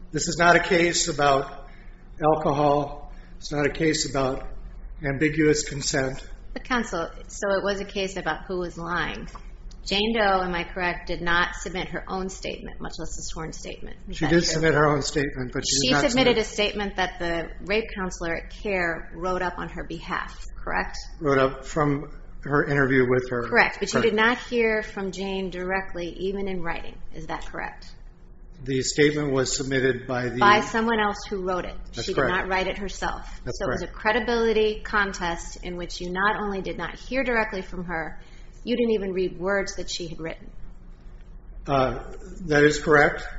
This is not a case about alcohol. It's not a case about ambiguous consent. But counsel, so it was a case about who was lying. Jane Doe, am I correct, did not submit her own statement, much less a sworn statement. She did submit her own statement, but she did not submitted a statement that the rape counselor at CARE wrote up on her behalf, correct? Wrote up from her interview with her. Correct, but you did not hear from Jane directly, even in writing. Is that correct? The statement was submitted by someone else who wrote it. That's she correct. did not write it herself. That's so correct. It was a credibility contest in which you not only did not hear directly from her, you didn't even read words that she had written. That is correct.